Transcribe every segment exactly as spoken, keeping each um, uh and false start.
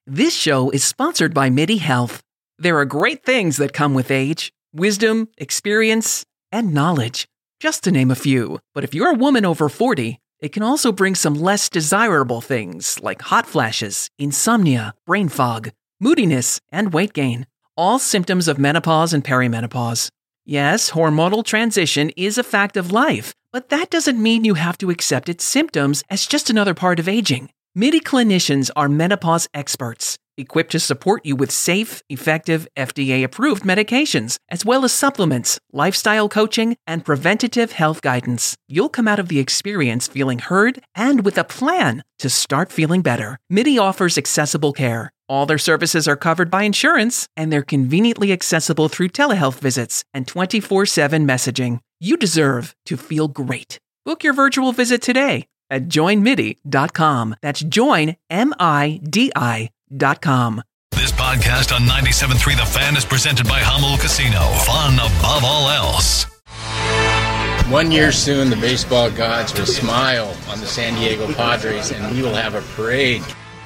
This show is sponsored by MIDI Health. There are great things that come with age: wisdom, experience, and knowledge, just to name a few. But if you're a woman over forty, it can also bring some less desirable things like hot flashes, insomnia, brain fog, moodiness, and weight gain. All symptoms of menopause and perimenopause. Yes, hormonal transition is a fact of life, but that doesn't mean you have to accept its symptoms as just another part of aging. MIDI clinicians are menopause experts, equipped to support you with safe, effective, F D A-approved medications, as well as supplements, lifestyle coaching, and preventative health guidance. You'll come out of the experience feeling heard and with a plan to start feeling better. MIDI offers accessible care. All their services are covered by insurance, and they're conveniently accessible through telehealth visits and twenty-four seven messaging. You deserve to feel great. Book your virtual visit today at join midi dot com. That's join, M I D I dot com. This podcast on ninety-seven point three The Fan is presented by Hummel Casino. Fun above all else. One year soon, the baseball gods will smile on the San Diego Padres, and we will have a parade.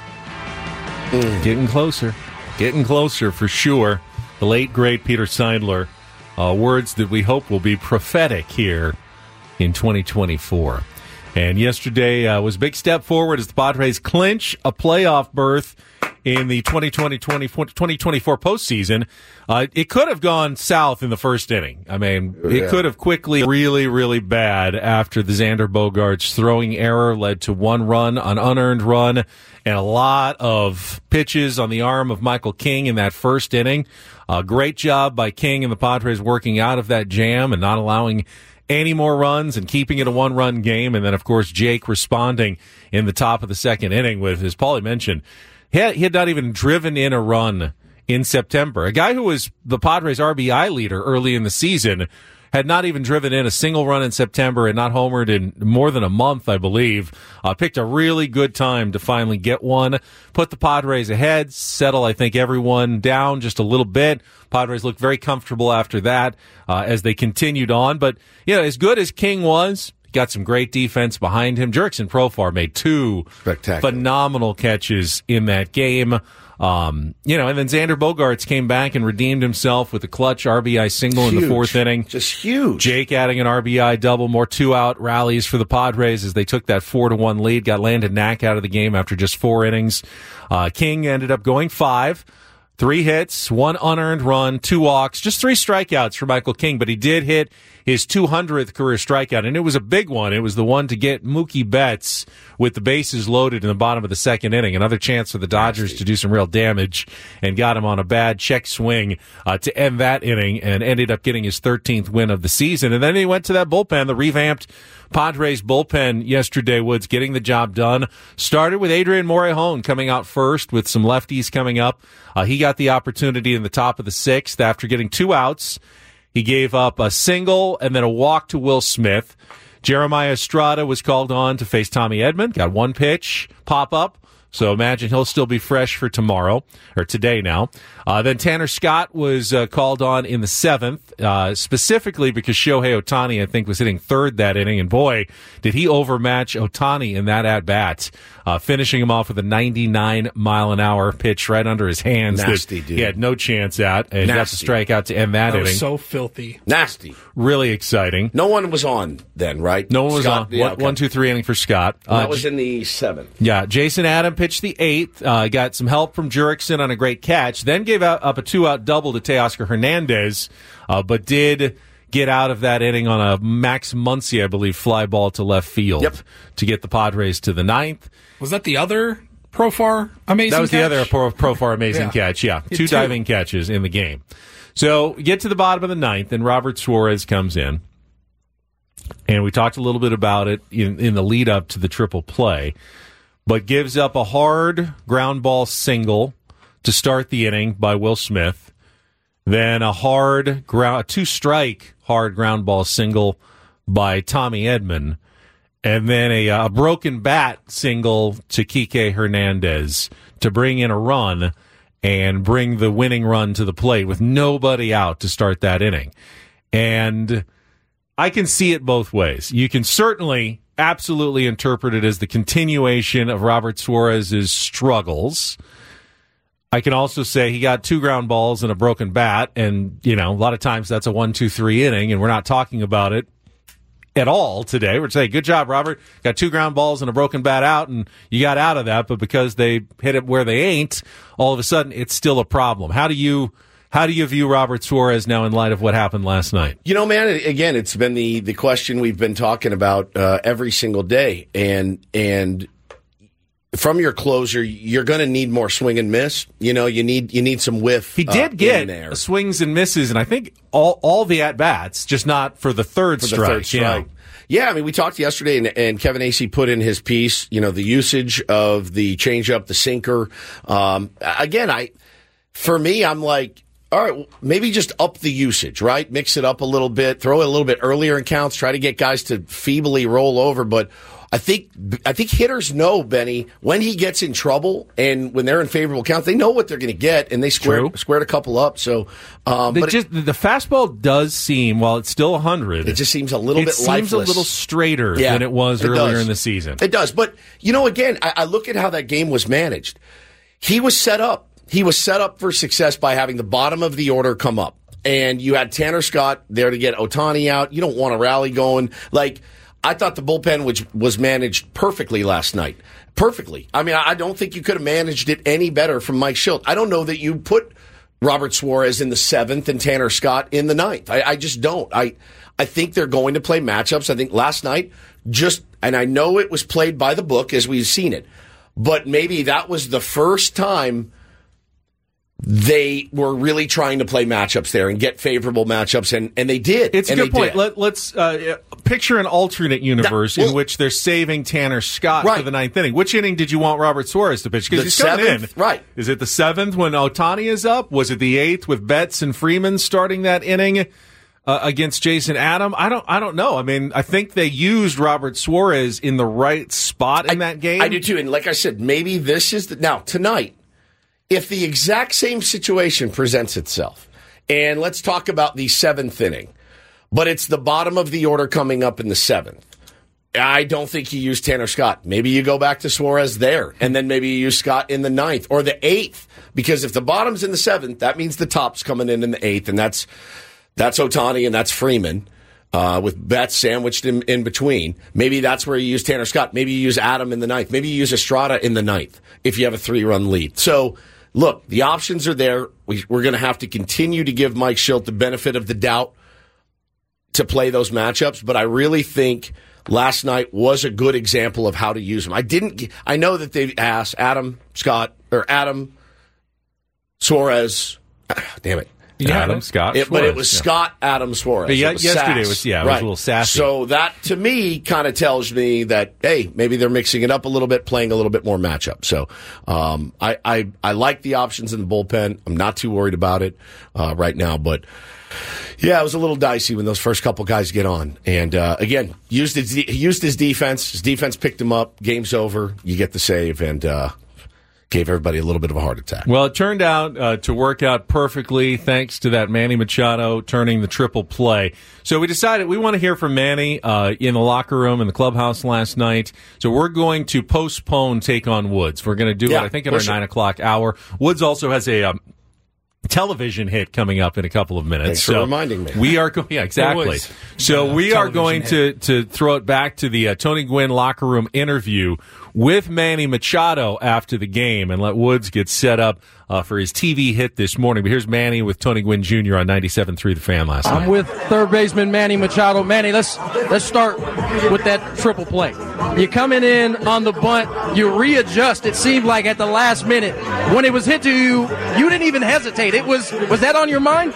Mm. Getting closer. Getting closer for sure. The late, great Peter Seidler. Uh, words that we hope will be prophetic here in twenty twenty-four. And yesterday uh, was a big step forward as the Padres clinch a playoff berth in the twenty twenty twenty twenty-four postseason. Uh, it could have gone south in the first inning. I mean, it yeah. could have quickly really, really bad after the Xander Bogaerts throwing error led to one run, an unearned run, and a lot of pitches on the arm of Michael King in that first inning. Uh, great job by King and the Padres working out of that jam and not allowing any more runs and keeping it a one-run game. And then, of course, Jake responding in the top of the second inning with, as Paulie mentioned, he had, he had not even driven in a run in September. A guy who was the Padres' R B I leader early in the season had not even driven in a single run in September and not homered in more than a month, I believe. Uh, picked a really good time to finally get one, put the Padres ahead, settle, I think, everyone down just a little bit. Padres looked very comfortable after that uh, as they continued on. But, you know, as good as King was, got some great defense behind him. Jurickson Profar made two phenomenal catches in that game. Um, you know, and then Xander Bogaerts came back and redeemed himself with a clutch R B I single huge. in the fourth inning. Just huge. Jake adding an R B I double, more two-out rallies for the Padres as they took that four to one lead, got Landon Knack out of the game after just four innings. Uh, King ended up going five. Three hits, one unearned run, two walks, just three strikeouts for Michael King, but he did hit his two hundredth career strikeout, and it was a big one. It was the one to get Mookie Betts with the bases loaded in the bottom of the second inning. Another chance for the Dodgers Nasty. to do some real damage, and got him on a bad check swing uh, to end that inning, and ended up getting his thirteenth win of the season. And then he went to that bullpen, the revamped Padres bullpen yesterday, Woods, getting the job done. Started with Adrian Morejon coming out first with some lefties coming up. Uh, he got the opportunity in the top of the sixth after getting two outs. He gave up a single and then a walk to Will Smith. Jeremiah Estrada was called on to face Tommy Edman. Got one pitch pop up. So imagine he'll still be fresh for tomorrow, or today now. Uh, then Tanner Scott was uh, called on in the seventh, uh, specifically because Shohei Ohtani, I think, was hitting third that inning. And boy, did he overmatch Ohtani in that at-bat, uh, finishing him off with a ninety-nine mile an hour pitch right under his hands. Nasty, that dude. He had no chance at, and Nasty. got the strikeout to end that, that inning. Was so filthy. Nasty. Really exciting. No one was on then, right? No one was Scott, on. Yeah, one, okay. one, two, three inning for Scott. Well, that Uh, was in the seventh. Yeah, Jason Adam pitched the eighth, uh, got some help from Jurickson on a great catch, then gave out, up a two-out double to Teoscar Hernandez, uh, but did get out of that inning on a Max Muncy, I believe, fly ball to left field yep. to get the Padres to the ninth. Was that the other Profar amazing That was catch? the other Pro, Profar amazing Yeah. catch, yeah. Two, two diving catches in the game. So get to the bottom of the ninth, and Robert Suarez comes in. And we talked a little bit about it in, in the lead-up to the triple play, but gives up a hard ground ball single to start the inning by Will Smith, then a hard ground, two-strike hard ground ball single by Tommy Edman, and then a, a broken bat single to Kike Hernandez to bring in a run and bring the winning run to the plate with nobody out to start that inning. And I can see it both ways. You can certainly absolutely interpret it as the continuation of Robert Suarez's struggles. I can also say he got two ground balls and a broken bat, and, you know, a lot of times that's a one, two, three inning, and we're not talking about it at all today. We're saying, good job, Robert. Got two ground balls and a broken bat out, and you got out of that, but because they hit it where they ain't, all of a sudden it's still a problem. How do you how do you view Robert Suarez now in light of what happened last night? You know, man, again, it's been the, the question we've been talking about uh, every single day, and and from your closer, you're going to need more swing and miss. You know, you need you need some whiff. He did uh, get in there. swings and misses, and I think all all the at bats, just not for the third for strike. The third strike. Yeah. yeah, I mean, we talked yesterday, and, and Kevin Acee put in his piece. You know, the usage of the changeup, the sinker. Um, again, I for me, I'm like, all right, maybe just up the usage, right? Mix it up a little bit, throw it a little bit earlier in counts, try to get guys to feebly roll over, but. I think I think hitters know, Benny, when he gets in trouble and when they're in favorable counts, they know what they're going to get, and they squared, squared a couple up. So, um, but just, it, the fastball does seem, while it's still one hundred, it just seems a little it bit seems lifeless. a little straighter yeah, than it was it earlier does. in the season. It does. But, you know, again, I, I look at how that game was managed. He was set up. He was set up for success by having the bottom of the order come up. And you had Tanner Scott there to get Ohtani out. You don't want a rally going. Like, I thought the bullpen which was managed perfectly last night. Perfectly. I mean, I don't think you could have managed it any better from Mike Shildt. I don't know that you put Robert Suarez in the seventh and Tanner Scott in the ninth. I, I just don't. I I think they're going to play matchups. I think last night, just, and I know it was played by the book as we've seen it, but maybe that was the first time they were really trying to play matchups there and get favorable matchups, and, and they did. It's a and good point. Let, let's uh, picture an alternate universe that, well, in which they're saving Tanner Scott right. for the ninth inning. Which inning did you want Robert Suarez to pitch? Because he's coming in. Right. Is it the seventh when Ohtani is up? Was it the eighth with Betts and Freeman starting that inning uh, against Jason Adam? I don't. I don't know. I mean, I think they used Robert Suarez in the right spot in I, that game. I do too. And like I said, maybe this is the now tonight. If the exact same situation presents itself, and let's talk about the seventh inning, but it's the bottom of the order coming up in the seventh, I don't think you use Tanner Scott. Maybe you go back to Suarez there, and then maybe you use Scott in the ninth or the eighth, because if the bottom's in the seventh, that means the top's coming in in the eighth, and that's that's Ohtani and that's Freeman. Uh, with Betts sandwiched in, in between. Maybe that's where you use Tanner Scott. Maybe you use Adam in the ninth. Maybe you use Estrada in the ninth if you have a three-run lead. So, look, the options are there. We, we're going to have to continue to give Mike Shildt the benefit of the doubt to play those matchups, but I really think last night was a good example of how to use them. I didn't. I know that they've asked Adam Scott or Adam Suarez. Damn it. Yeah, Adam Scott, it, but it was yeah. Scott Adam Suarez. But yeah, it was yesterday sass. was yeah, it right. was a little sassy. So that to me kind of tells me that hey, maybe they're mixing it up a little bit, playing a little bit more matchup. So um, I, I I like the options in the bullpen. I'm not too worried about it uh, right now, but yeah, it was a little dicey when those first couple guys get on. And uh, again, used his used his defense. His defense picked him up. Game's over. You get the save and. Uh, Gave everybody a little bit of a heart attack. Well, it turned out uh, to work out perfectly thanks to that Manny Machado turning the triple play. So we decided we want to hear from Manny uh, in the locker room in the clubhouse last night. So we're going to postpone Take on Woods. We're going to do yeah, it, I think, at our nine o'clock hour. Woods also has a um, television hit coming up in a couple of minutes. Thanks for so reminding me. We are go- yeah, exactly. So yeah, we are going to, to throw it back to the uh, Tony Gwynn locker room interview with Manny Machado after the game and let Woods get set up uh, for his T V hit this morning. But here's Manny with Tony Gwynn Junior on ninety-seven point three The Fan last night. I'm with third baseman Manny Machado. Manny, let's let's start with that triple play. You're coming in on the bunt. You readjust. It seemed like at the last minute when it was hit to you, you didn't even hesitate. It was was that on your mind?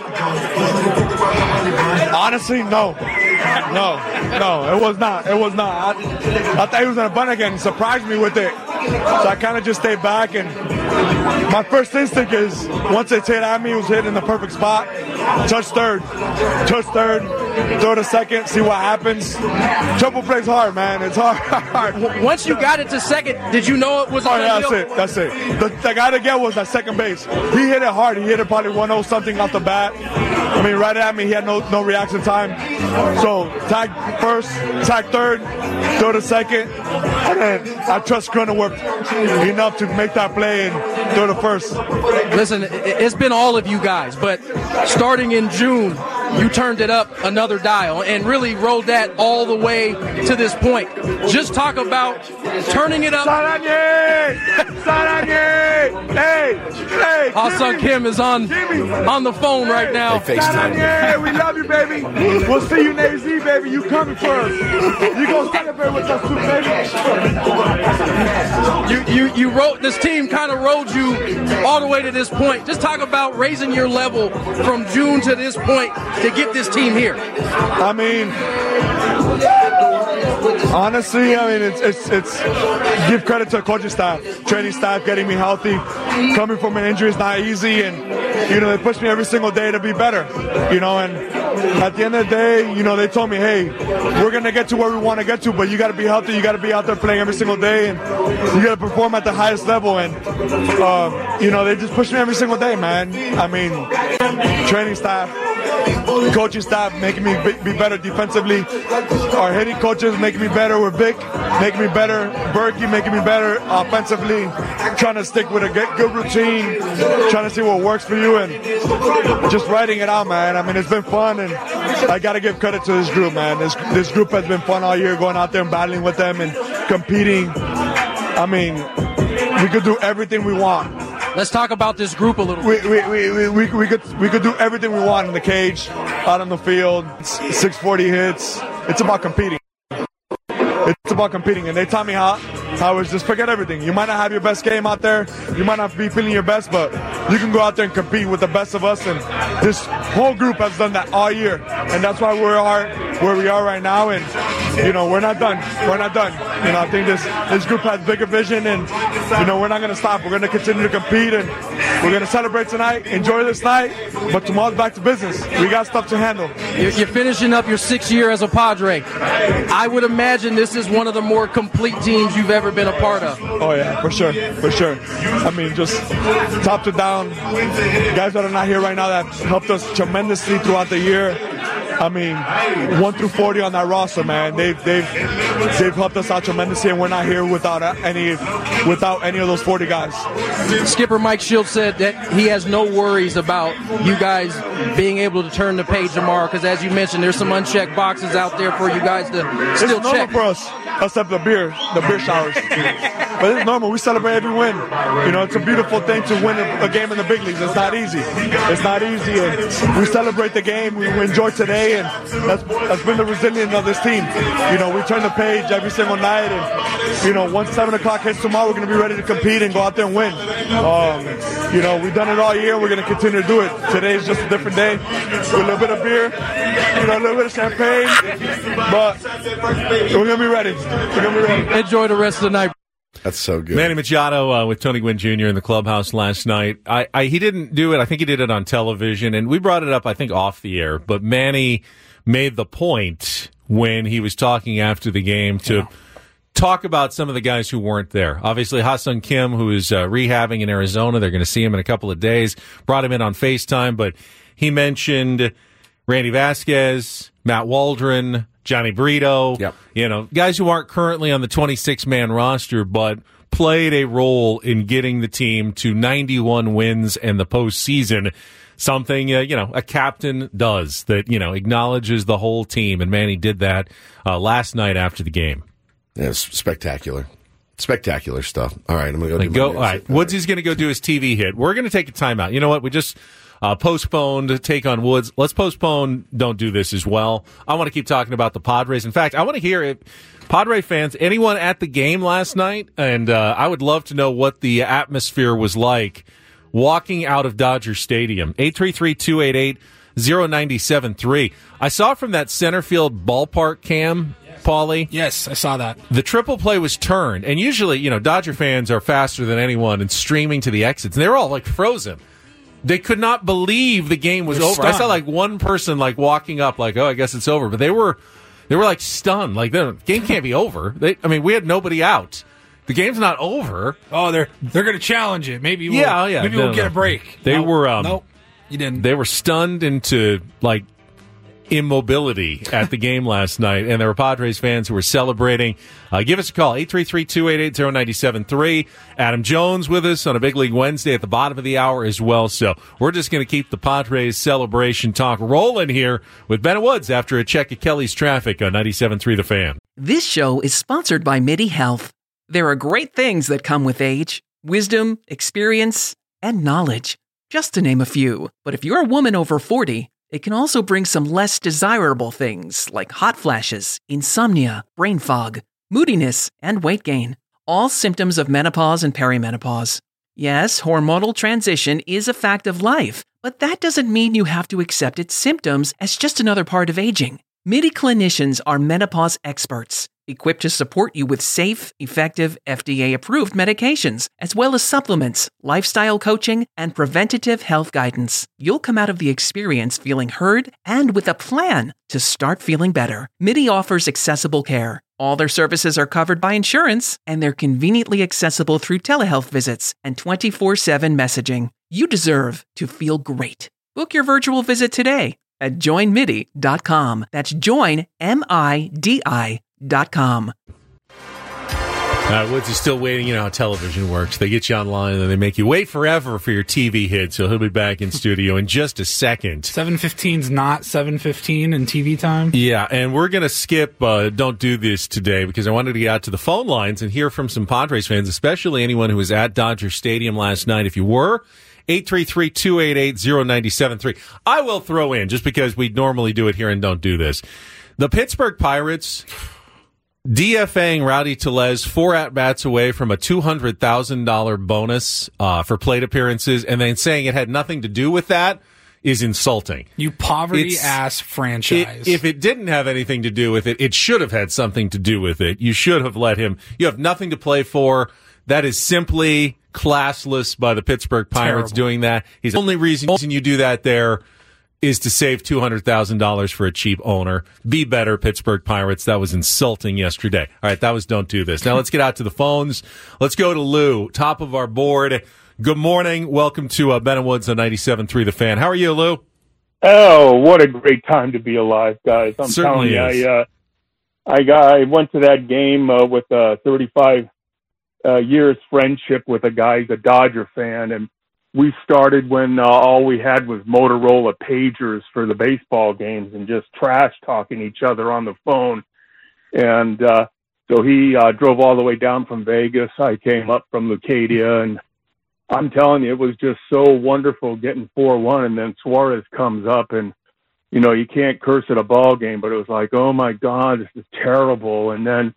Honestly, no. No, no, it was not. It was not. I, I thought he was going to bunt again. He surprised me with it. So I kind of just stayed back. And my first instinct is once it's hit at me, it was hit in the perfect spot. Touch third. Touch third. throw to second, see what happens. Triple play's hard, man. It's hard. hard. Once you got it to second, did you know it was? Oh, yeah, that's it. That's it. The, the guy to get was at second base. He hit it hard. He hit it probably one oh something off the bat. I mean, right at me, he had no no reaction time. So tag first, tag third, throw to second, and then I trust Cronenworth enough to make that play and throw to first. Listen, it's been all of you guys, but starting in June, you turned it up another dial and really rode that all the way to this point. Just talk about turning it up. Saranye! Saranye! Hey! Hey! Ha-Seong Kim is on on the phone right now. Saranye! We love you, baby. We'll see you next week, baby. You coming first. You gonna celebrate with us too, baby. You you you rode this team kind of rode you all the way to this point. Just talk about raising your level from June to this point to get this team here. I mean, honestly, I mean, it's, it's, it's give credit to the coaching staff, training staff, getting me healthy. Coming from an injury is not easy, and, you know, they push me every single day to be better, you know, and at the end of the day, you know, they told me, hey, we're going to get to where we want to get to, but you got to be healthy, you got to be out there playing every single day, and you got to perform at the highest level, and, uh, you know, they just push me every single day, man. I mean, training staff, coaching staff making me be better defensively. Our hitting coaches making me better with Vic, making me better. Berkey making me better offensively. Trying to stick with a good routine, trying to see what works for you, and just writing it out, man. I mean, it's been fun, and I got to give credit to this group, man. This this group has been fun all year, going out there and battling with them and competing. I mean, we could do everything we want. Let's talk about this group a little bit. We, we, we, we, we, could, we could do everything we want in the cage, out on the field, six forty hits. It's about competing. It's about competing. And they taught me how, how it's just forget everything. You might not have your best game out there. You might not be feeling your best, but you can go out there and compete with the best of us. And this whole group has done that all year. And that's why we are where we are right now. And, you know, we're not done. We're not done. You know, I think this, this group has bigger vision, and, you know, we're not going to stop. We're going to continue to compete, and we're going to celebrate tonight, enjoy this night, but tomorrow's back to business. We got stuff to handle. You're finishing up your sixth year as a Padre. I would imagine this is one of the more complete teams you've ever been a part of. Oh, yeah, for sure, for sure. I mean, just top to down, guys that are not here right now that helped us tremendously throughout the year. I mean, one through forty on that roster, man. They've they've they've helped us out tremendously, and we're not here without any without any of those forty guys. Skipper Mike Shields said that he has no worries about you guys being able to turn the page tomorrow, because as you mentioned, there's some unchecked boxes out there for you guys to still it's check. For us, except the beer, the beer showers. But it's normal. We celebrate every win. You know, it's a beautiful thing to win a, a game in the big leagues. It's not easy. It's not easy. And we celebrate the game. We, we enjoy today, and that's that's been the resilience of this team. You know, we turn the page every single night, and you know, once seven o'clock hits tomorrow, we're going to be ready to compete and go out there and win. Um, you know, we've done it all year. We're going to continue to do it. Today is just a different day. With a little bit of beer, you know, a little bit of champagne, but we're going to be ready. We're going to be ready. Enjoy the rest of the night. That's so good. Manny Machado uh, with Tony Gwynn Junior in the clubhouse last night. I, I he didn't do it. I think he did it on television, and we brought it up, I think, off the air. But Manny made the point when he was talking after the game to yeah. talk about some of the guys who weren't there. Obviously, Ha-Seong Kim, who is uh, rehabbing in Arizona. They're going to see him in a couple of days. Brought him in on FaceTime, but he mentioned Randy Vasquez, Matt Waldron, Johnny Brito, yep. you know, guys who aren't currently on the twenty-six man roster, but played a role in getting the team to ninety-one wins in the postseason. Something, uh, you know, a captain does that, you know, acknowledges the whole team. And Manny did that uh, last night after the game. Yeah, it's spectacular. Spectacular stuff. All right, I'm going to go like do go, my All right, Woodsy's going to go do his T V hit. We're going to take a timeout. You know what? We just uh, postponed take on Woods. Let's postpone Don't Do This as well. I want to keep talking about the Padres. In fact, I want to hear it. Padre fans, anyone at the game last night? And uh, I would love to know what the atmosphere was like walking out of Dodger Stadium. eight three three, two eight eight, zero nine seven three. I saw from that center field ballpark cam, Paulie. Yes, I saw that. The triple play was turned, and usually, you know, Dodger fans are faster than anyone and streaming to the exits, and they were all like frozen. They could not believe the game was They're over. I saw stunned. like one person like walking up, like, "Oh, I guess it's over," but they were they were like stunned. Like, the game can't be over. They, I mean, we had nobody out. The game's not over. Oh, they're they're going to challenge it. Maybe we'll, Yeah, yeah. maybe No, we'll get no. a break. They Nope. were, um, Nope, you didn't. They were stunned into like immobility at the game last night, and there were Padres fans who were celebrating. Uh, give us a call, eight three three, two eight eight, zero nine seven three. Adam Jones with us on a Big League Wednesday at the bottom of the hour as well. So we're just going to keep the Padres celebration talk rolling here with Bennett Woods after a check of Kelly's traffic on ninety-seven point three The Fan. This show is sponsored by MIDI Health. There are great things that come with age, wisdom, experience, and knowledge, just to name a few. But if you're a woman over forty, it can also bring some less desirable things like hot flashes, insomnia, brain fog, moodiness, and weight gain, all symptoms of menopause and perimenopause. Yes, hormonal transition is a fact of life, but that doesn't mean you have to accept its symptoms as just another part of aging. MIDI clinicians are menopause experts, equipped to support you with safe, effective, F D A-approved medications, as well as supplements, lifestyle coaching, and preventative health guidance. You'll come out of the experience feeling heard and with a plan to start feeling better. MIDI offers accessible care. All their services are covered by insurance, and they're conveniently accessible through telehealth visits and twenty-four seven messaging. You deserve to feel great. Book your virtual visit today at join midi dot com. That's join, M I D I dot com. Uh, Woods is still waiting. You know how television works. They get you online and then they make you wait forever for your T V hit. So he'll be back in studio in just a second. seven fifteen's not seven fifteen in T V time. Yeah, and we're going to skip uh, Don't Do This today because I wanted to get out to the phone lines and hear from some Padres fans, especially anyone who was at Dodger Stadium last night. If you were, eight three three, two eight eight, zero nine seven three. I will throw in, just because we normally do it here and Don't Do This, the Pittsburgh Pirates DFAing Rowdy Tellez four at-bats away from a two hundred thousand dollars bonus uh, for plate appearances, and then saying it had nothing to do with that is insulting. You poverty-ass franchise. It, if it didn't have anything to do with it, it should have had something to do with it. You should have let him. You have nothing to play for. That is simply classless by the Pittsburgh Pirates. Terrible. Doing that. He's the only reason you do that there is to save two hundred thousand dollars for a cheap owner. Be better, Pittsburgh Pirates. That was insulting yesterday. All right, that was Don't Do This. Now let's get out to the phones. Let's go to Lou, top of our board. Good morning. Welcome to uh, Ben and Woods on ninety-seven point three The Fan. How are you, Lou? Oh, what a great time to be alive, guys. I'm Certainly telling you, is. I, uh, I, got, I went to that game uh, with a thirty-five uh, years friendship with a guy, he's a Dodger fan, and we started when uh, all we had was Motorola pagers for the baseball games and just trash talking each other on the phone. And uh, so he uh, drove all the way down from Vegas. I came up from Leucadia, and I'm telling you, it was just so wonderful getting four one. And then Suarez comes up, and, you know, you can't curse at a ball game, but it was like, oh, my God, this is terrible. And then,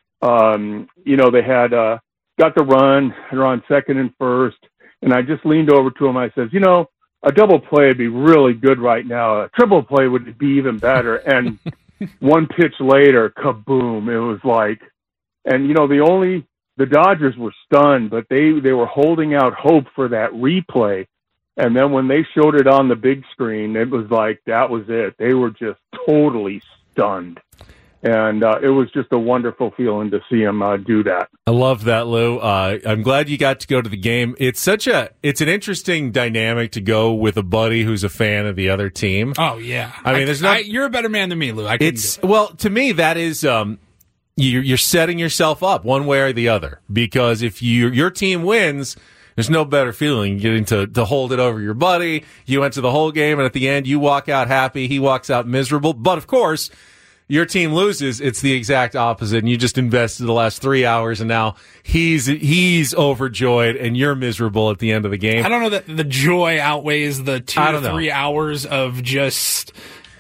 um, you know, they had uh, got the run. They're on second and first. And I just leaned over to him. I says, you know, a double play would be really good right now. A triple play would be even better. And one pitch later, kaboom! It was like, and you know, the only the Dodgers were stunned, but they they were holding out hope for that replay. And then when they showed it on the big screen, it was like that was it. They were just totally stunned. And uh, it was just a wonderful feeling to see him uh, do that. I love that, Lou. Uh, I'm glad you got to go to the game. It's such a, it's an interesting dynamic to go with a buddy who's a fan of the other team. Oh yeah, I mean, I, there's not. I, you're a better man than me, Lou. I it's do it. Well, to me, that is um, you're, you're setting yourself up one way or the other, because if you your team wins, there's no better feeling getting to, to hold it over your buddy. You went to the whole game, and at the end, you walk out happy. He walks out miserable. But of course, your team loses, it's the exact opposite, and you just invested the last three hours, and now he's he's overjoyed, and you're miserable at the end of the game. I don't know that the joy outweighs the two I to don't three know. hours of just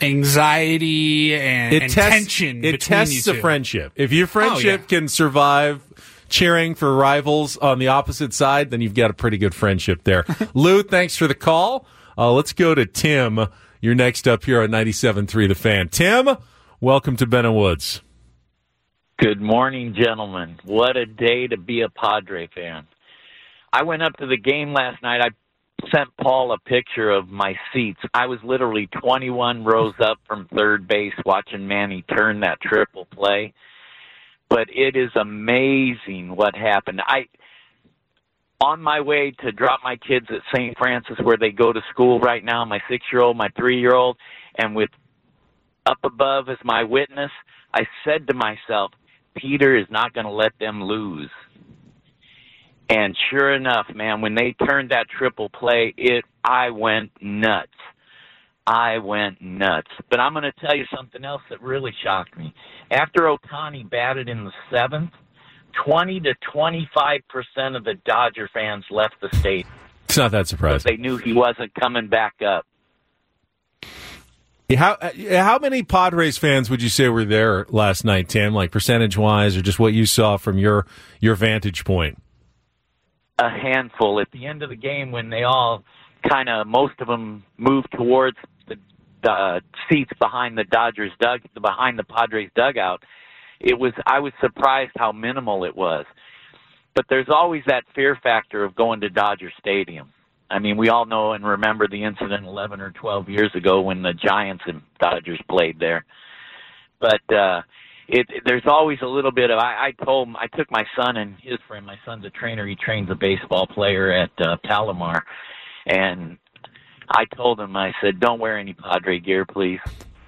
anxiety and, It and tests, tension it between tests you a two. friendship. If your friendship Oh, can survive cheering for rivals on the opposite side, then you've got a pretty good friendship there. Lou, thanks for the call. Uh, let's go to Tim. You're next up here on ninety-seven point three The Fan. Tim, welcome to Ben and Woods. Good morning, gentlemen. What a day to be a Padre fan. I went up to the game last night. I sent Paul a picture of my seats. I was literally twenty-one rows up from third base watching Manny turn that triple play. But it is amazing what happened. I, on my way to drop my kids at Saint Francis where they go to school right now, my six-year-old, my three-year-old, and with up above as my witness, I said to myself, Peter is not going to let them lose. And sure enough, man, when they turned that triple play, it I went nuts. I went nuts. But I'm going to tell you something else that really shocked me. After Ohtani batted in the seventh, twenty to twenty-five percent of the Dodger fans left the stadium. It's not that surprising. They knew he wasn't coming back up. How how many Padres fans would you say were there last night, Tim, like percentage-wise, or just what you saw from your, your vantage point? A handful. At the end of the game, when they all kind of, most of them moved towards the uh, seats behind the Dodgers dug, behind the Padres dugout, it was, I was surprised how minimal it was. But there's always that fear factor of going to Dodger Stadium. I mean, we all know and remember the incident eleven or twelve years ago when the Giants and Dodgers played there. But uh, it, there's always a little bit of, I, I told him, I took my son and his friend, my son's a trainer, he trains a baseball player at uh, Palomar, and I told him, I said, don't wear any Padre gear, please.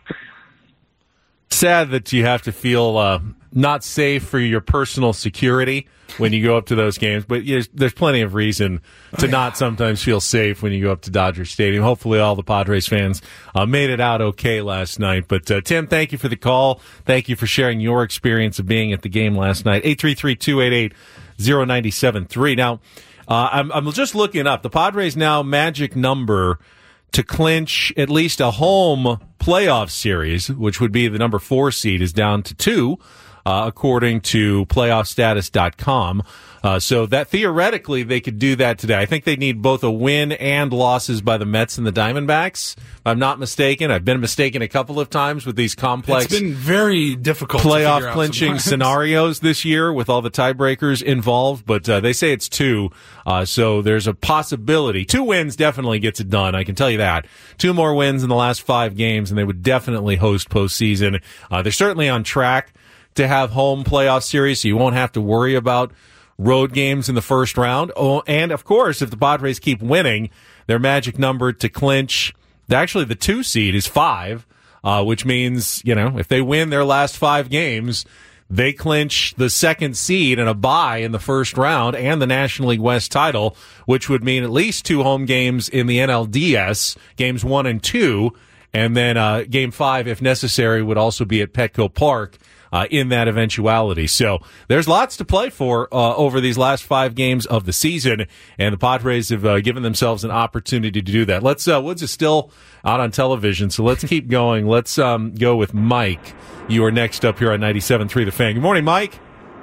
Sad that you have to feel uh, not safe for your personal security when you go up to those games, but there's, there's plenty of reason to not sometimes feel safe when you go up to Dodger Stadium. Hopefully all the Padres fans uh, made it out okay last night. But, uh, Tim, thank you for the call. Thank you for sharing your experience of being at the game last night. eight three three, two eight eight, zero nine seven three. Now, uh, I'm, I'm just looking up. The Padres now magic number to clinch at least a home playoff series, which would be the number four seed, is down to two. Uh, according to playoff status dot com. Uh, so that theoretically they could do that today. I think they need both a win and losses by the Mets and the Diamondbacks. If I'm not mistaken. I've been mistaken a couple of times with these complex It's been very difficult playoff to figure clinching out scenarios this year with all the tiebreakers involved, but uh, they say it's two. Uh, so there's a possibility. Two wins definitely gets it done. I can tell you that. Two more wins in the last five games, and they would definitely host postseason. Uh, they're certainly on track to have home playoff series, so you won't have to worry about road games in the first round. Oh, and, of course, if the Padres keep winning, their magic number to clinch, actually the two seed is five, uh, which means, you know, if they win their last five games, they clinch the second seed and a bye in the first round and the National League West title, which would mean at least two home games in the N L D S, games one and two, and then uh, game five, if necessary, would also be at Petco Park. Uh, in that eventuality. So there's lots to play for uh, over these last five games of the season, and the Padres have uh, given themselves an opportunity to do that. Let's uh, Woods is still out on television, so let's keep going. Let's um, go with Mike. You are next up here on ninety-seven point three The Fan. Good morning, Mike.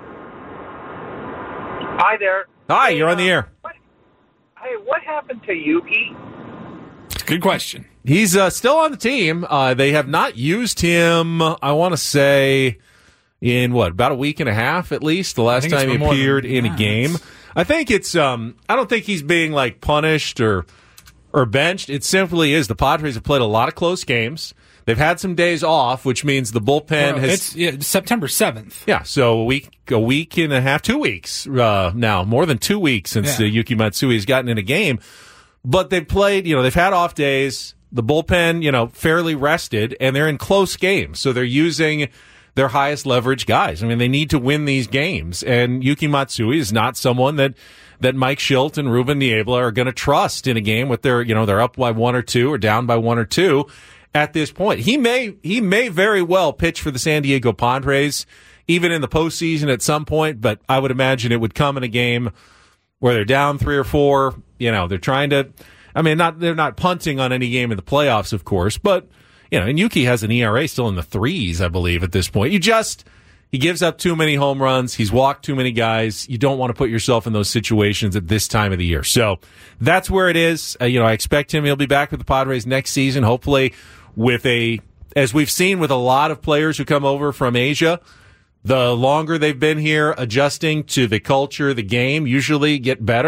Hi there. Hi, hey, you're on the air. Uh, what, hey, what happened to Yuki? Good question. He's uh, still on the team. Uh, they have not used him, I want to say, in what, about a week and a half at least, the last time he appeared in a game. I think it's, um, I don't think he's being like punished or, or benched. It simply is the Padres have played a lot of close games. They've had some days off, which means the bullpen well, has. It's yeah, September seventh. Yeah, so a week, a week and a half, two weeks uh, now, more than two weeks since yeah. uh, Yuki Matsui has gotten in a game. But they've played, you know, they've had off days. The bullpen, you know, fairly rested, and they're in close games. So they're using their highest leverage guys. I mean, they need to win these games. And Yuki Matsui is not someone that, that Mike Schilt and Ruben Niebla are going to trust in a game with their, you know, they're up by one or two or down by one or two at this point. He may, he may very well pitch for the San Diego Padres, even in the postseason at some point, but I would imagine it would come in a game where they're down three or four. You know, they're trying to, I mean, not, they're not punting on any game in the playoffs, of course, but, you know, and Yuki has an E R A still in the threes, I believe, at this point. You just, he gives up too many home runs. He's walked too many guys. You don't want to put yourself in those situations at this time of the year. So that's where it is. Uh, you know, I expect him, he'll be back with the Padres next season, hopefully with a, as we've seen with a lot of players who come over from Asia, the longer they've been here adjusting to the culture, the game, usually get better.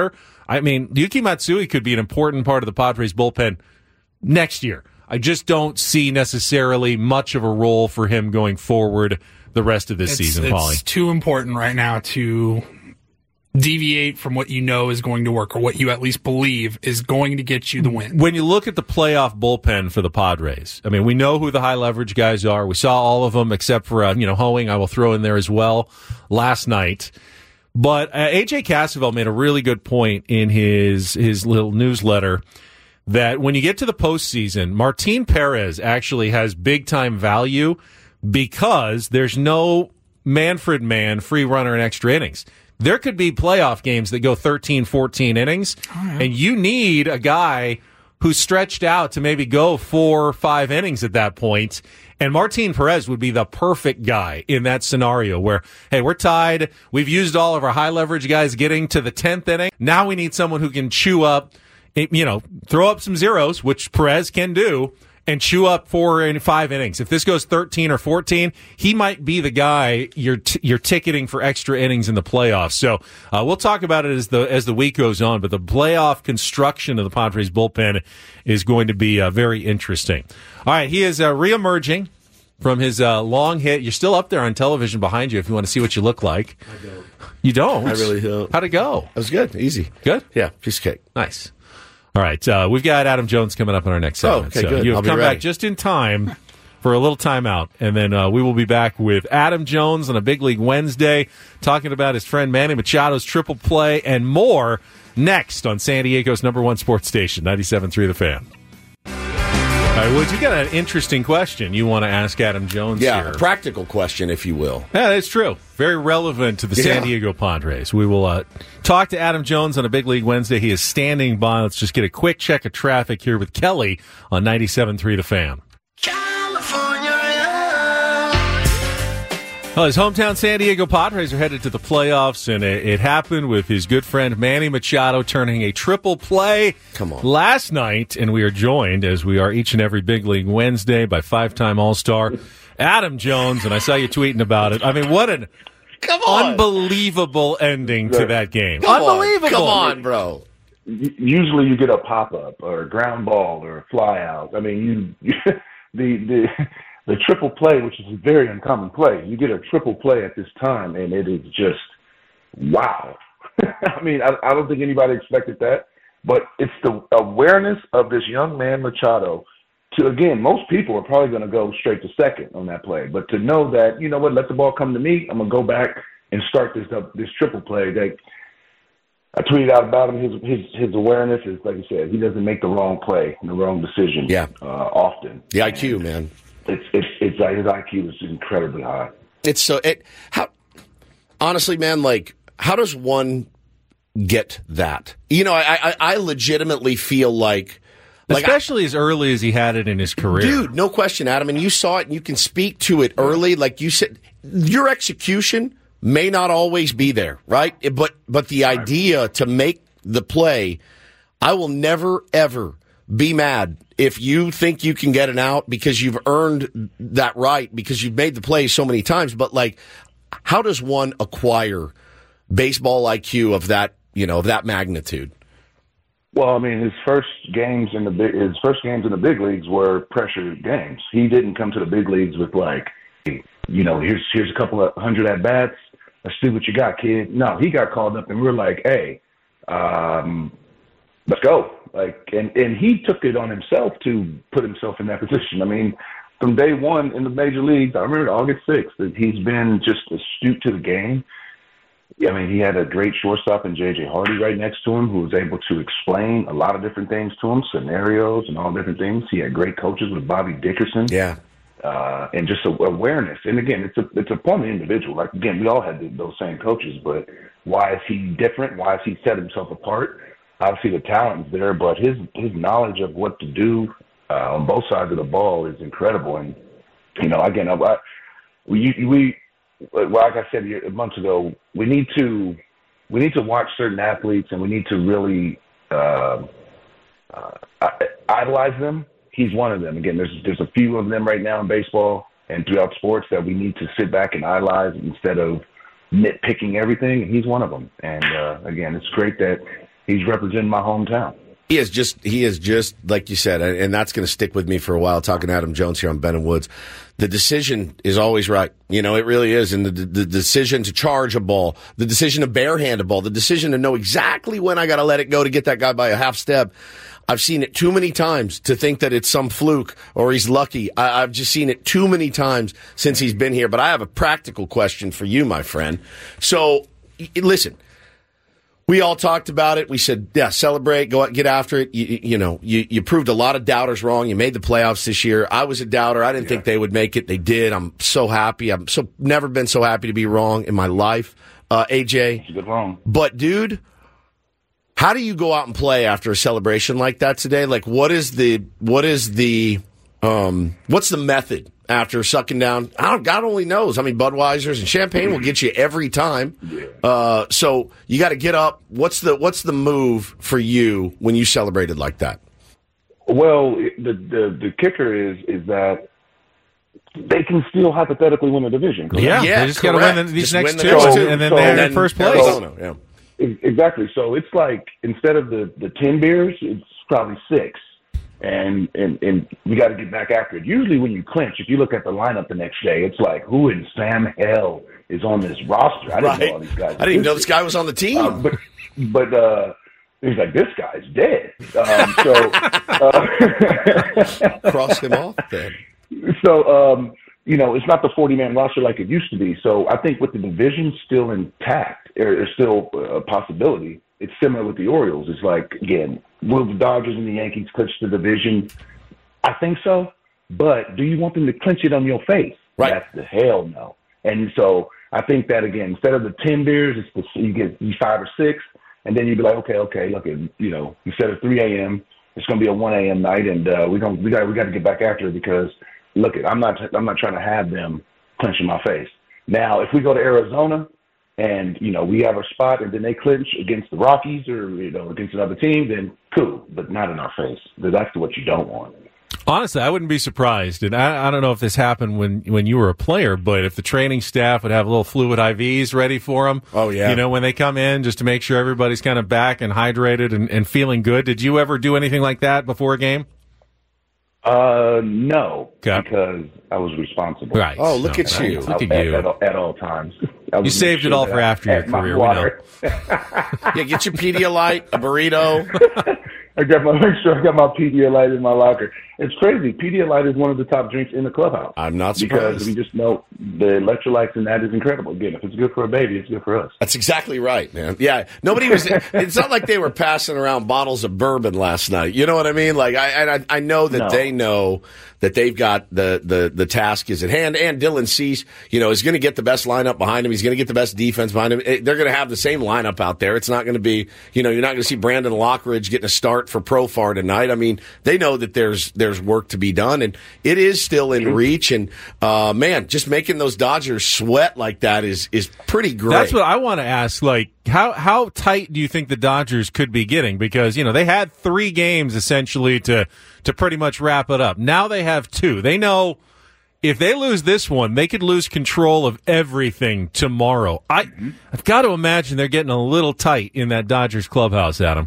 I mean, Yuki Matsui could be an important part of the Padres bullpen next year. I just don't see necessarily much of a role for him going forward the rest of this it's, season, it's Paulie. It's too important right now to deviate from what you know is going to work, or what you at least believe is going to get you the win. When you look at the playoff bullpen for the Padres, I mean, we know who the high leverage guys are. We saw all of them except for, uh, you know, Hoeing, I will throw in there as well last night. But uh, A J Cassavell made a really good point in his his little newsletter that when you get to the postseason, Martin Perez actually has big-time value because there's no Manfred man, free runner, and extra innings. There could be playoff games that go thirteen, fourteen innings, oh, yeah. and you need a guy who's stretched out to maybe go four or five innings at that point. And Martin Perez would be the perfect guy in that scenario where, hey, we're tied. We've used all of our high leverage guys getting to the tenth inning. Now we need someone who can chew up, you know, throw up some zeros, which Perez can do, and chew up four and five innings. If this goes thirteen or fourteen, he might be the guy you're t- you're ticketing for extra innings in the playoffs. So uh, we'll talk about it as the as the week goes on. But the playoff construction of the Padres bullpen is going to be uh, very interesting. All right, he is uh, reemerging from his uh, long hit. You're still up there on television behind you if you want to see what you look like. I don't. You don't? I really don't. How'd it go? It was good. Easy. Good? Yeah, piece of cake. Nice. All right, uh, we've got Adam Jones coming up in our next segment. Oh, okay, so good. You have I'll be come ready. back just in time for a little timeout, and then uh, we will be back with Adam Jones on a Big League Wednesday, talking about his friend Manny Machado's triple play and more next on San Diego's number one sports station, ninety-seven point three The Fan. All right, Woods, you got an interesting question you want to ask Adam Jones yeah, here. a practical question, if you will. Yeah, that's true. Very relevant to the Yeah. San Diego Padres. We will uh, talk to Adam Jones on a Big League Wednesday. He is standing by. Let's just get a quick check of traffic here with Kelly on ninety-seven point three The Fan. Well, his hometown San Diego Padres are headed to the playoffs, and it, it happened with his good friend Manny Machado turning a triple play Come on. last night, and we are joined, as we are each and every Big League Wednesday, by five-time All-Star Adam Jones, and I saw you tweeting about it. I mean, what an Come on. unbelievable ending to that game. Come on. Unbelievable. Come on, bro. Usually you get a pop-up or a ground ball or a fly-out. I mean, you, the the the triple play, which is a very uncommon play, you get a triple play at this time, and it is just, wow. I mean, I, I don't think anybody expected that, but it's the awareness of this young man, Machado, to, again, most people are probably going to go straight to second on that play, but to know that, you know what, let the ball come to me, I'm going to go back and start this uh, this triple play. That I tweeted out about him. His his his awareness is, like you said, he doesn't make the wrong play and the wrong decision. Yeah. uh, often. The I Q, man. It's it's it's like his I Q is incredibly high. It's so it how honestly, man, like how does one get that? You know, I I, I legitimately feel like. Like Especially I, as early as he had it in his career. Dude, no question, Adam. And you saw it and you can speak to it early. Like you said, your execution may not always be there, right? But but the idea to make the play, I will never, ever be mad if you think you can get an out because you've earned that right because you've made the play so many times. But, like, how does one acquire baseball I Q of that, you know, of that magnitude? Well, I mean, his first games in the big, his first games in the big leagues were pressure games. He didn't come to the big leagues with like, you know, here's here's a couple of hundred at bats. Let's see what you got, kid. No, he got called up, and we were like, hey, um, let's go. Like, and and he took it on himself to put himself in that position. I mean, from day one in the major leagues, I remember August sixth, that he's been just astute to the game. I mean, he had a great shortstop in J J Hardy right next to him who was able to explain a lot of different things to him, scenarios and all different things. He had great coaches with Bobby Dickerson. Yeah. Uh, and just a, awareness. And again, it's a it's upon the individual. Like, again, we all had the, those same coaches, but why is he different? Why has he set himself apart? Obviously, the talent is there, but his, his knowledge of what to do uh, on both sides of the ball is incredible. And, you know, again, I, I, we, we well, like I said months ago, we need to we need to watch certain athletes, and we need to really uh, uh, idolize them. He's one of them. Again, there's there's a few of them right now in baseball and throughout sports that we need to sit back and idolize instead of nitpicking everything. And he's one of them. And uh, again, it's great that he's representing my hometown. He is just, he is just, like you said, and that's going to stick with me for a while, talking to Adam Jones here on Ben and Woods. The decision is always right. You know, it really is. And the, the decision to charge a ball, the decision to barehand a ball, the decision to know exactly when I got to let it go to get that guy by a half step. I've seen it too many times to think that it's some fluke or he's lucky. I, I've just seen it too many times since he's been here. But I have a practical question for you, my friend. So, listen. We all talked about it. We said, yeah, celebrate, go out, get after it. You, you know, you, you proved a lot of doubters wrong. You made the playoffs this year. I was a doubter. I didn't yeah. think they would make it. They did. I'm so happy. I'm so never been so happy to be wrong in my life. Uh, A J. It's a good wrong. But, dude, how do you go out and play after a celebration like that today? Like, what is the, what is the, um, what's the method? After sucking down, I don't, God only knows. I mean, Budweiser's and champagne will get you every time. Uh, so you got to get up. What's the what's the move for you when you celebrated like that? Well, the the, the kicker is is that they can still hypothetically win the division. Correct? Yeah, yeah, they just got to win the, these just next win two, the and, and then so, they're in first place. Arizona, yeah. Exactly. So it's like instead of the, the ten beers, it's probably six. And, and and you got to get back after it. Usually when you clinch, if you look at the lineup the next day, it's like, who in Sam hell is on this roster? I didn't right. know all these guys. I didn't even know this guy was on the team. Uh, but but uh, he's like, this guy's dead. Um, so uh, cross him off then. So um, you know, it's not the forty-man roster like it used to be. So I think with the division still intact, there's still a possibility. It's similar with the Orioles. It's like, again, will the Dodgers and the Yankees clinch the division? I think so. But do you want them to clinch it on your face? Right. That's the hell no. And so I think that, again, instead of the ten beers, it's the, you get you five or six, and then you'd be like, okay, okay, look, you know, instead of three a.m., it's going to be a one a.m. night, and uh, we're gonna, we got we got to get back after it because, look, I'm not I'm not trying to have them clinching my face. Now, if we go to Arizona, and, you know, we have our spot and then they clinch against the Rockies or, you know, against another team, then cool, but not in our face. That's what you don't want. Honestly, I wouldn't be surprised. And I, I don't know if this happened when, when you were a player, but if the training staff would have little fluid I Vs ready for them. Oh, yeah. You know, when they come in, just to make sure everybody's kind of back and hydrated and, and feeling good. Did you ever do anything like that before a game? Uh, no, okay. Because I was responsible. Right. Oh, look no, at right. you. Look at, at you. At, at, at all times. You saved it all for after your career. We know. Yeah, get your Pedialyte, a burrito. I got my make sure I got my Pedialyte in my locker. It's crazy. Pedialyte is one of the top drinks in the clubhouse. I'm not surprised. Because we just know the electrolytes in that is incredible. Again, if it's good for a baby, it's good for us. That's exactly right, man. Yeah, nobody was. It's not like they were passing around bottles of bourbon last night. You know what I mean? Like I, and I, I know that No. they know that they've got the, the, the task is at hand. And Dylan Cease, you know, is going to get the best lineup behind him. He's going to get the best defense behind him. It, they're going to have the same lineup out there. It's not going to be, you know, you're not going to see Brandon Lockridge getting a start for Profar tonight. I mean, they know that there's there's work to be done, and it is still in reach. And uh, man, just making those Dodgers sweat like that is is pretty great. That's what I want to ask. Like, how how tight do you think the Dodgers could be getting? Because, you know, they had three games essentially to to pretty much wrap it up. Now they have two. They know if they lose this one, they could lose control of everything tomorrow. I I've got to imagine they're getting a little tight in that Dodgers clubhouse, Adam.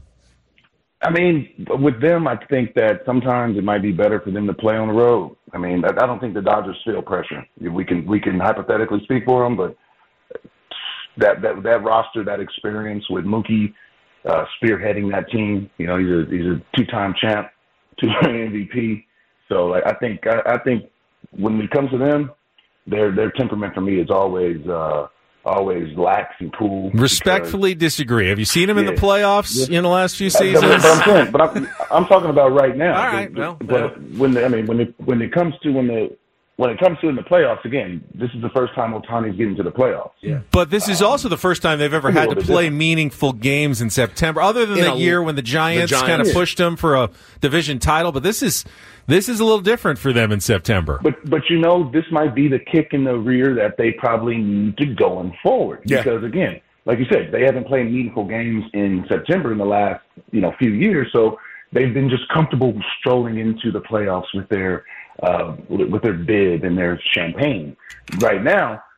I mean, with them, I think that sometimes it might be better for them to play on the road. I mean, I I don't think the Dodgers feel pressure. We can we can hypothetically speak for them, but that that that roster, that experience with Mookie uh, spearheading that team, you know, he's a he's a two-time champ, two-time M V P. So, like, I think I, I think when it comes to them, their their temperament for me is always uh, always lax and cool. Respectfully because, disagree. Have you seen him in yeah. the playoffs Yeah. in the last few That's seasons? what I'm saying, but I'm, I'm talking about right now. All right, but, well, but well. when the, I mean when it when it comes to when the when it comes to in the playoffs again, this is the first time Ohtani's getting to the playoffs. Yeah. But this is also the first time they've ever had to play meaningful games in September, other than In the a- year when the Giants, the Giants. kind of pushed them for a division title. But this is this is a little different for them in September. But but you know, this might be the kick in the rear that they probably need to going forward. Yeah. Because again, like you said, they haven't played meaningful games in September in the last, you know, few years. So they've been just comfortable strolling into the playoffs with their uh, with their bid and their champagne. Right now,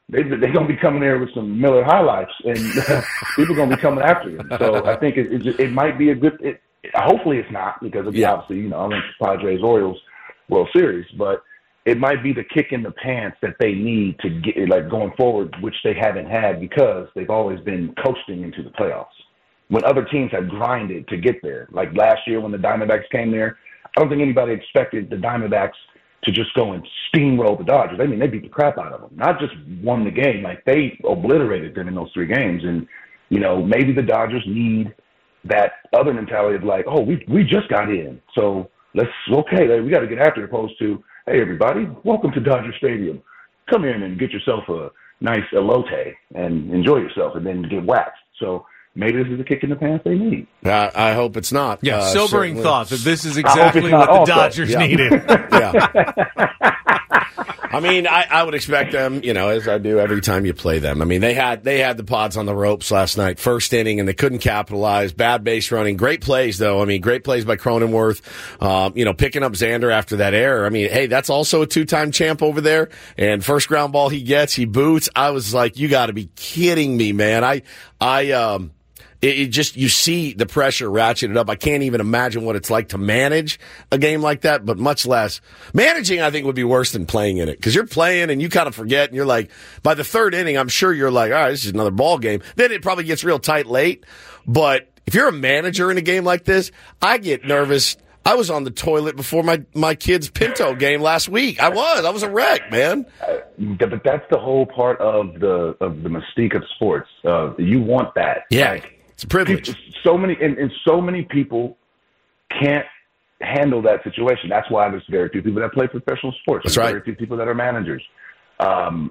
they they're gonna be coming there with some Miller High Lifes, and people are gonna be coming after you. So I think it it, it might be a good. It, hopefully, it's not because of, yeah. obviously, you know, I went to Padres Orioles World Series, but it might be the kick in the pants that they need to get, like, going forward, which they haven't had because they've always been coasting into the playoffs. When other teams have grinded to get there, like last year when the Diamondbacks came there, I don't think anybody expected the Diamondbacks to just go and steamroll the Dodgers. I mean, they beat the crap out of them. Not just won the game, like they obliterated them in those three games. And, you know, maybe the Dodgers need that other mentality of like, oh, we we just got in, so let's, okay, we got to get after it, opposed to, hey, everybody, welcome to Dodger Stadium. Come in and get yourself a nice elote and enjoy yourself and then get waxed. So maybe this is a kick in the pants they need. Uh, I hope it's not. Yeah, uh, sobering certainly. thought that this is exactly what the also. Dodgers yeah. needed. yeah. I mean, I, I would expect them, you know, as I do every time you play them. I mean, they had they had the Pods on the ropes last night, first inning, and they couldn't capitalize. Bad base running. Great plays, though. I mean, great plays by Cronenworth. Um, you know, picking up Xander after that error. I mean, hey, that's also a two-time champ over there. And first ground ball he gets, he boots. I was like, you got to be kidding me, man. I, I, um, It, it just, you see the pressure ratcheted up. I can't even imagine what it's like to manage a game like that, but much less. Managing, I think, would be worse than playing in it, because you're playing and you kind of forget, and you're like, by the third inning, I'm sure you're like, all right, this is another ball game. Then it probably gets real tight late. But if you're a manager in a game like this, I get nervous. I was on the toilet before my, my kid's Pinto game last week. I was. I was a wreck, man. Uh, but that's the whole part of the of the mystique of sports. Uh, you want that. Yeah. Like, it's a privilege. So many, and, and so many people can't handle that situation. That's why there's very few people that play professional sports. That's there's right. Very few people that are managers. Um,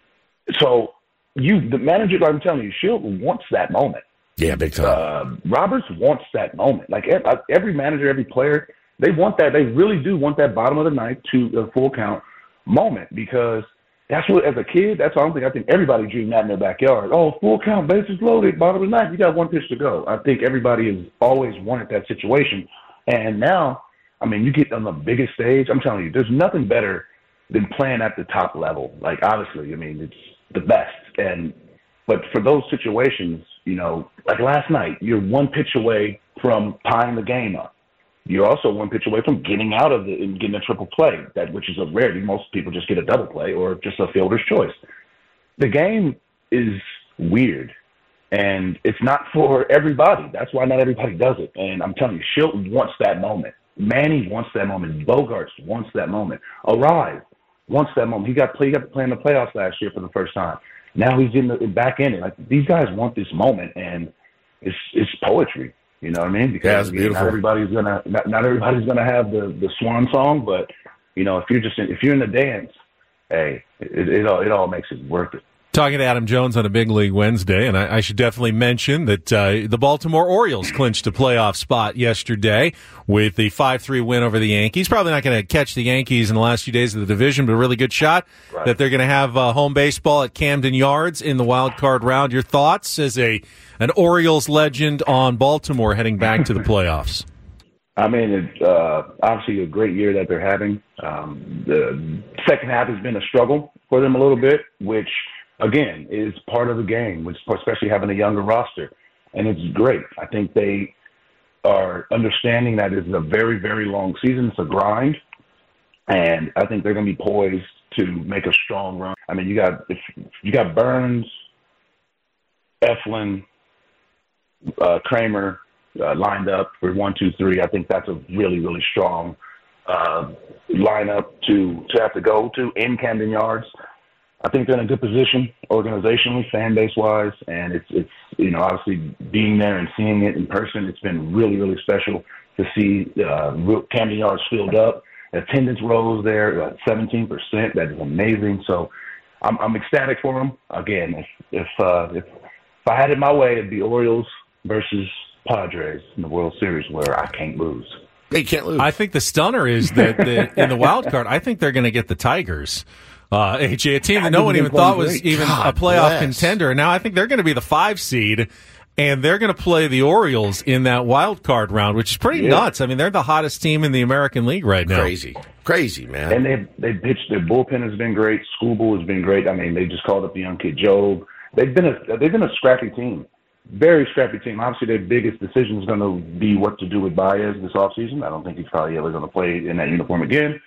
so you, the manager, I'm telling you, Shield wants that moment. Yeah, big time. Uh, Roberts wants that moment. Like every manager, every player, they want that. They really do want that bottom of the ninth to a full count moment, because that's what, as a kid, that's what I don't think, I think everybody dreamed that in their backyard. Oh, full count, bases loaded, bottom of the ninth, you got one pitch to go. I think everybody has always wanted that situation. And now, I mean, you get on the biggest stage, I'm telling you, there's nothing better than playing at the top level. Like, obviously, I mean, it's the best. And but for those situations, you know, like last night, you're one pitch away from tying the game up. You're also one pitch away from getting out of it and getting a triple play, that which is a rarity. Most people just get a double play or just a fielder's choice. The game is weird, and it's not for everybody. That's why not everybody does it. And I'm telling you, Shilton wants that moment. Manny wants that moment. Bogarts wants that moment. Arrive wants that moment. He got play, he got to play in the playoffs last year for the first time. Now he's in the back in it. Like, these guys want this moment, and it's it's poetry. You know what I mean? Because yeah, it's again, beautiful. not everybody's gonna not, not everybody's gonna have the, the swan song, but you know, if you're just in, if you're in the dance, hey, it, it all it all makes it worth it. Talking to Adam Jones on a Big League Wednesday, and I, I should definitely mention that uh, the Baltimore Orioles clinched a playoff spot yesterday with the five three win over the Yankees. Probably not going to catch the Yankees in the last few days of the division, but a really good shot right. that they're going to have uh, home baseball at Camden Yards in the wild card round. Your thoughts as a an Orioles legend on Baltimore heading back to the playoffs? I mean, it's uh, obviously a great year that they're having. Um, the second half has been a struggle for them a little bit, which – again, is part of the game, which, especially having a younger roster. And it's great. I think they are understanding that it's a very, very long season. It's a grind. And I think they're going to be poised to make a strong run. I mean, you got if you got Burns, Eflin, uh, Kramer uh, lined up for one, two, three. I think that's a really, really strong uh, lineup to, to have to go to in Camden Yards. I think they're in a good position organizationally, fan base wise, and it's it's you know, obviously being there and seeing it in person, it's been really, really special to see uh, Camden Yards filled up. Attendance rose there at seventeen percent. That is amazing. So I'm, I'm ecstatic for them. Again, if if, uh, if if I had it my way, it'd be Orioles versus Padres in the World Series, where I can't lose. They can't lose. I think the stunner is that the, in the wild card, I think they're going to get the Tigers. Uh, A J, a team that no one even thought was even God a playoff bless. contender. And now I think they're going to be the five seed. and they're going to play the Orioles in that wild card round, which is pretty Yeah. nuts. I mean, they're the hottest team in the American League right now. Crazy. Crazy, man. And they they pitched. Their bullpen has been great. Schoolboy has been great. I mean, they just called up the young kid Job. They've been a they've been a scrappy team, very scrappy team. Obviously, their biggest decision is going to be what to do with Baez this offseason. I don't think he's probably ever going to play in that uniform again.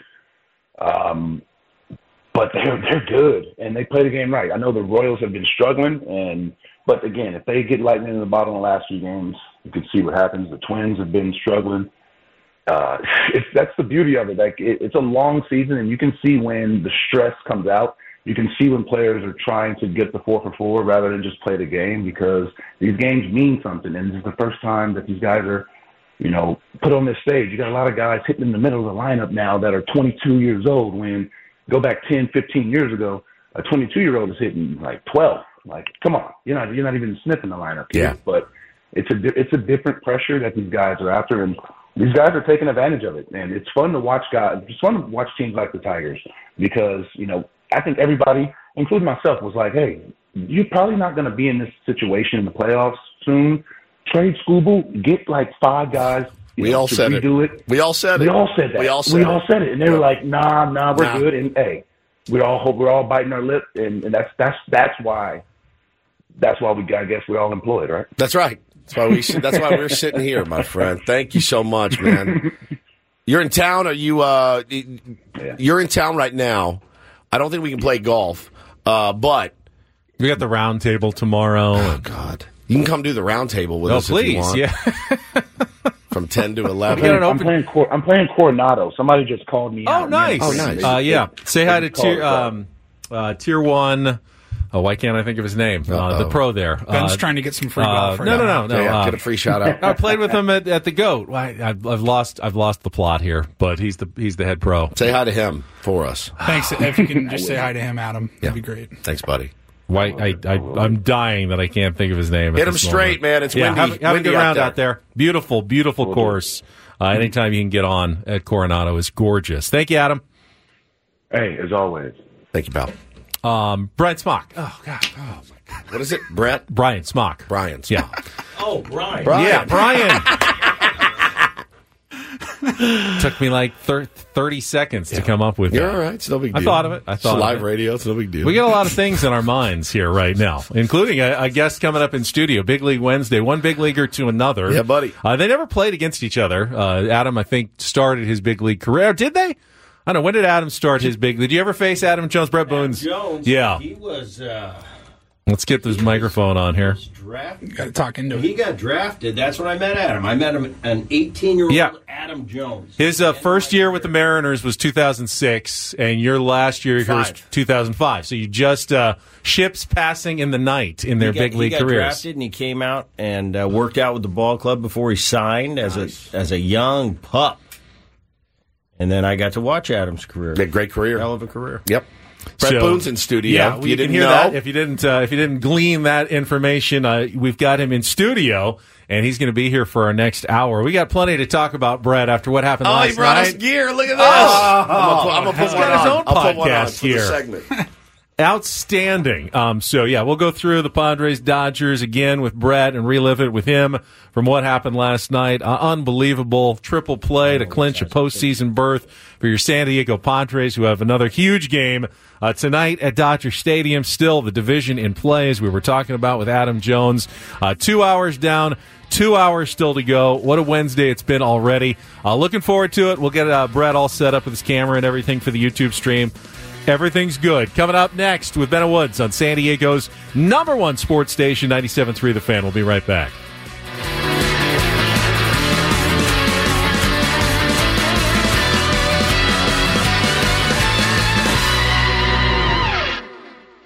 Um, but they're they're good and they play the game right. I know the Royals have been struggling, and but again, if they get lightning in the bottle in the last few games, you can see what happens. The Twins have been struggling. Uh, it's, that's the beauty of it. Like it, it's a long season, and you can see when the stress comes out. You can see when players are trying to get the four for four rather than just play the game, because these games mean something. And this is the first time that these guys are, you know, put on this stage. You got a lot of guys hitting in the middle of the lineup now that are twenty-two years old. When go back ten, fifteen years ago, a twenty-two-year-old is hitting like twelve. Like, come on, you're not you're not even sniffing the lineup here. Yeah. But it's a it's a different pressure that these guys are after, and these guys are taking advantage of it, and it's fun to watch guys. It's fun to watch teams like the Tigers, because you know I think everybody, including myself, was like, "Hey, you're probably not going to be in this situation in the playoffs soon. Trade Schoolboy, get like five guys. You We know, all to said it. redo it. We all said it. We all said that. We all said we it. all said it, and they were Yep. like, "Nah, nah, we're Nah. good." And hey, we're all we're all biting our lip, and, and that's that's that's why that's why we I guess we're all employed, right? That's right. That's why we. That's why we're sitting here, my friend. Thank you so much, man. You're in town. Are you? Uh, you're in town right now. I don't think we can play golf, uh, but we got the round table tomorrow. Oh God, you can come do the round table with Oh, us if you please, want. yeah. From ten to eleven. I'm, I'm playing. Cor- I'm playing Coronado. Somebody just called me. Oh, out. nice. Oh, nice. Uh, yeah. Say hi to Call tier, it, uh, um, uh, tier one. Oh, why can't I think of his name? Uh, the pro there. Ben's uh, trying to get some free uh, golf right no, no, now. no, no. Yeah, uh, get a free shout out. I played with him at, at the Goat. I, I've, I've lost. I've lost the plot here, but he's the he's the head pro. Say hi to him for us. Thanks. If you can just say hi to him, Adam, that'd Yeah. be great. Thanks, buddy. Why? I, I I'm dying that I can't think of his name. Hit at him this straight, moment. man. It's yeah, windy. Have, have windy a good out round there. out there. Beautiful, beautiful course. Uh, anytime you can get on at Coronado is gorgeous. Thank you, Adam. Hey, as always. Thank you, pal. Um, Brian Smock. Oh God. Oh my God. What is it, Brett? Brian Smock. Brian. Yeah. Oh, Brian. Brian. Yeah, Brian. Took me like thir- thirty seconds to come up with You're that. all right. It's no big deal. I thought of it. I It's thought of live it. radio. It's no big deal. We got a lot of things in our minds here right now, including a, a guest coming up in studio. Big League Wednesday, one big leaguer to another. Yeah, buddy. Uh, they never played against each other. Uh, Adam, I think, started his big league career. Did they? I don't know. When did Adam start his big league? Did you ever face Adam Jones, Brett Boone's? Jones. Yeah. He was. Uh, Let's get this microphone on here. drafted. Got to talk into it. He got drafted. That's when I met Adam. I met him, an eighteen-year-old Yeah. Adam Jones. His uh, first year with the Mariners was two thousand six, and your last year here was Five. two thousand five. So you just uh, ships passing in the night in their He got- big league he got careers. drafted, and he came out and uh, worked out with the ball club before he signed as a as a young pup. And then I got to watch Adam's career. Yeah, great career. Hell of a career. Yep. Brett So- Boone's in studio. Yeah, If we you can didn't hear know. that. If you didn't, uh, if you didn't glean that information, uh, we've got him in studio, and he's going to be here for our next hour. We got plenty to talk about, Brett, after what happened Oh, last he brought night. us gear. Look at this. Oh, I'm gonna put, I'm gonna put he's one got his on. own I'll put one on podcast for the here. segment. Outstanding. Um, so, yeah, we'll go through the Padres Dodgers again with Brett and relive it with him from what happened last night. Uh, unbelievable triple play to clinch a postseason berth for your San Diego Padres, who have another huge game uh, tonight at Dodger Stadium. Still the division in play, as we were talking about with Adam Jones. Uh, two hours down. Two hours still to go. What a Wednesday it's been already. Uh, looking forward to it. We'll get uh, Brett all set up with his camera and everything for the YouTube stream. Everything's good. Coming up next with Ben Woods on San Diego's number one sports station, ninety-seven point three The Fan. We'll be right back.